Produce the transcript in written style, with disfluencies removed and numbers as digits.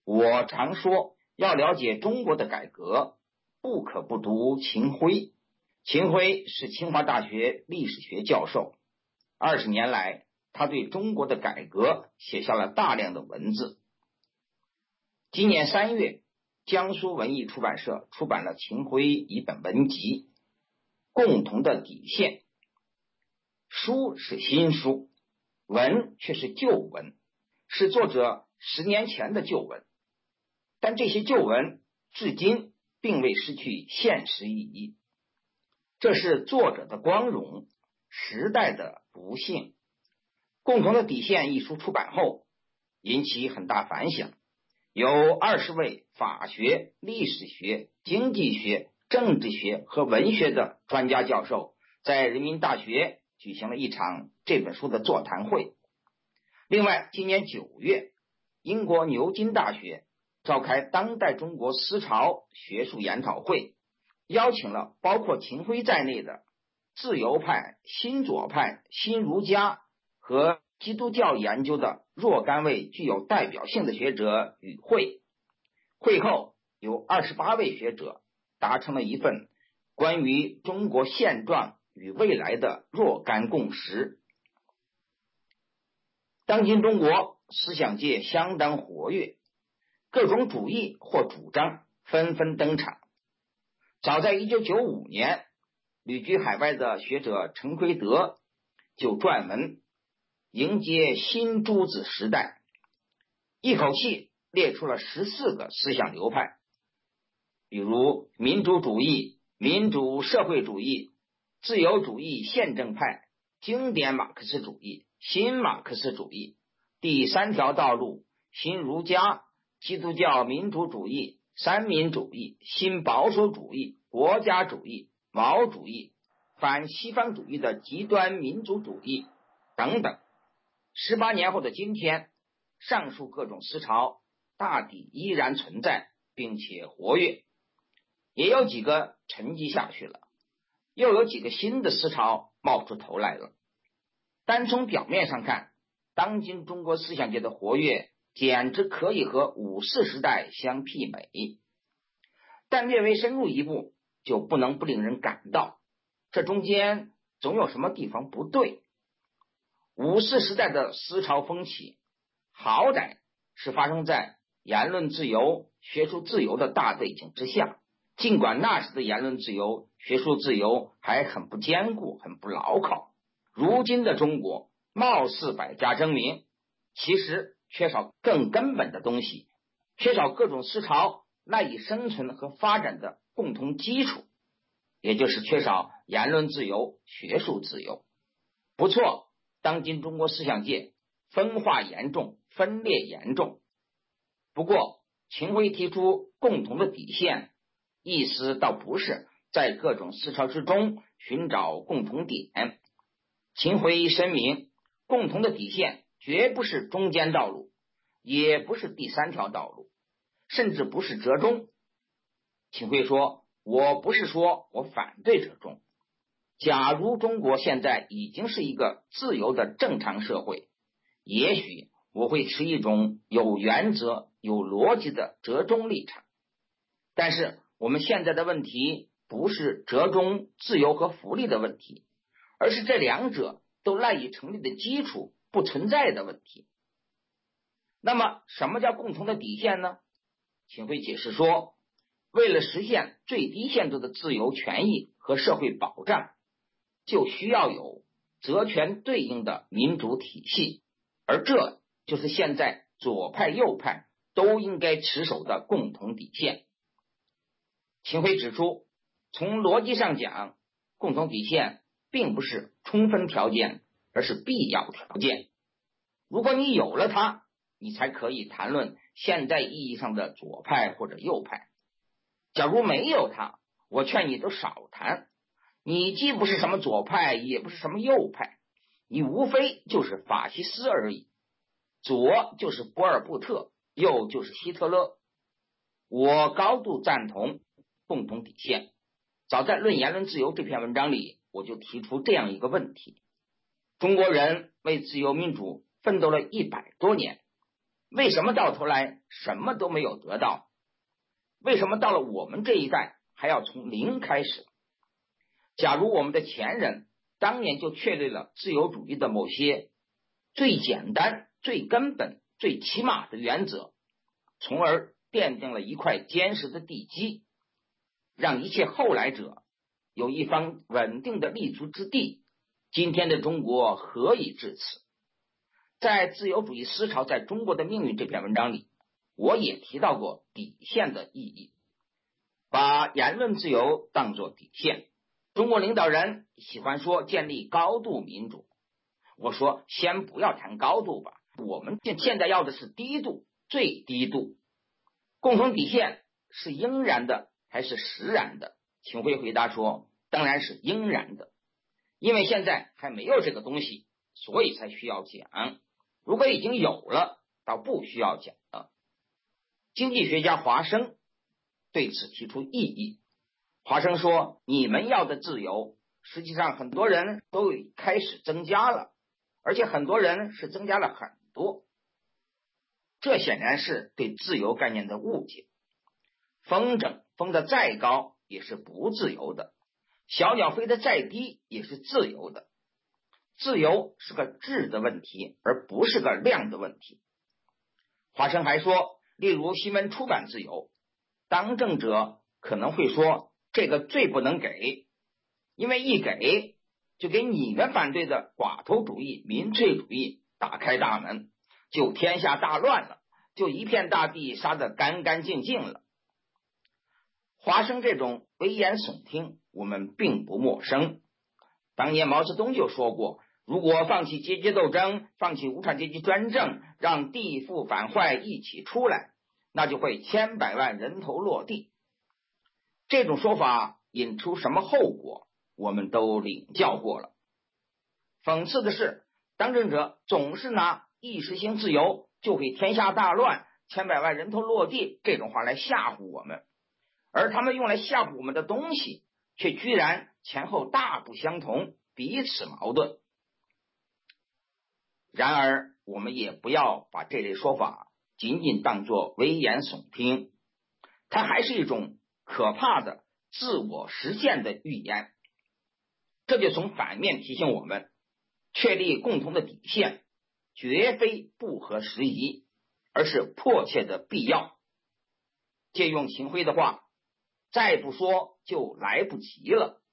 我常说，要了解中国的改革，不可不读秦晖。秦晖是清华大学历史学教授，20年来，他对中国的改革写下了大量的文字。今年3月，江苏文艺出版社出版了秦晖一本文集《共同的底线》。书是新书，文却是旧文，是作者10年前的旧文。但这些旧文至今并未失去现实意义，这是作者的光荣，时代的不幸。共同的底线一书出版后，引起很大反响，有20位法学、历史学、经济学、政治学和文学的专家教授在人民大学举行了一场这本书的座谈会。另外，今年9月，英国牛津大学召开当代中国思潮学术研讨会，邀请了包括秦晖在内的自由派、新左派、新儒家和基督教研究的若干位具有代表性的学者与会。会后有28位学者达成了一份关于中国现状与未来的若干共识。当今中国思想界相当活跃，各种主义或主张纷纷登场。早在1995年，旅居海外的学者陈奎德就撰文迎接新诸子时代，一口气列出了14个思想流派，比如民主主义、民主社会主义、自由主义宪政派、经典马克思主义、新马克思主义、第三条道路、新儒家、基督教民主主义、三民主义、新保守主义、国家主义、毛主义、反西方主义的极端民族主义等等。18年后的今天，上述各种思潮大抵依然存在，并且活跃，也有几个沉寂下去了，又有几个新的思潮冒出头来了。单从表面上看，当今中国思想界的活跃简直可以和50时代相媲美，但略微深入一步，就不能不令人感到这中间总有什么地方不对。50时代的思潮风起，好歹是发生在言论自由、学术自由的大背景之下，尽管那时的言论自由、学术自由还很不坚固、很不牢靠。如今的中国貌似百家争鸣，其实缺少更根本的东西，缺少各种思潮赖以生存和发展的共同基础，也就是缺少言论自由、学术自由。不错，当今中国思想界分化严重，分裂严重。不过秦晖提出共同的底线，意思倒不是在各种思潮之中寻找共同点。秦晖声明，共同的底线绝不是中间道路，也不是第三条道路，甚至不是折中。秦晖说，我不是说我反对折中，假如中国现在已经是一个自由的正常社会，也许我会持一种有原则、有逻辑的折中立场。但是我们现在的问题不是折中、自由和福利的问题，而是这两者都赖以成立的基础不存在的问题。那么什么叫共同的底线呢？秦晖解释说，为了实现最低限度的自由权益和社会保障，就需要有责权对应的民主体系，而这就是现在左派右派都应该持守的共同底线。秦晖指出，从逻辑上讲，共同底线并不是充分条件，而是必要条件。如果你有了它，你才可以谈论现在意义上的左派或者右派。假如没有它，我劝你都少谈。你既不是什么左派，也不是什么右派，你无非就是法西斯而已。左就是波尔布特，右就是希特勒。我高度赞同共同底线。早在《论言论自由》这篇文章里，我就提出这样一个问题：中国人为自由民主奋斗了100多年， 为什么到头来什么都没有得到？为什么到了我们这一代还要从零开始？假如我们的前人当年就确立了自由主义的某些最简单、最根本、最起码的原则，从而奠定了一块坚实的地基，让一切后来者有一方稳定的立足之地，今天的中国何以至此？在《自由主义思潮在中国的命运》这篇文章里，我也提到过底线的意义，把言论自由当作底线。中国领导人喜欢说建立高度民主，我说先不要谈高度吧，我们现在要的是低度，最低度。共同底线是应然的还是实然的？秦晖回答说，当然是应然的，因为现在还没有这个东西，所以才需要讲。如果已经有了，倒不需要讲了。经济学家华生对此提出异议。华生说，你们要的自由，实际上很多人都开始增加了，而且很多人是增加了很多。这显然是对自由概念的误解。风筝风得再高也是不自由的，小鸟飞得再低也是自由的。自由是个质的问题，而不是个量的问题。华生还说，例如新闻出版自由，当政者可能会说，这个最不能给，因为一给就给你们反对的寡头主义、民粹主义打开大门，就天下大乱了，就一片大地杀得干干净净了。华生这种危言耸听我们并不陌生，当年毛泽东就说过，如果放弃阶级斗争，放弃无产阶级专政，让地富反坏一起出来，那就会千百万人头落地。这种说法引出什么后果，我们都领教过了。讽刺的是，当政者总是拿一时性自由就会天下大乱、千百万人头落地这种话来吓唬我们，而他们用来吓唬我们的东西却居然前后大不相同，彼此矛盾。然而我们也不要把这类说法仅仅当作危言耸听，它还是一种可怕的自我实现的预言。这就从反面提醒我们，确立共同的底线绝非不合时宜，而是迫切的必要。借用秦晖的话，再不说就来不及了。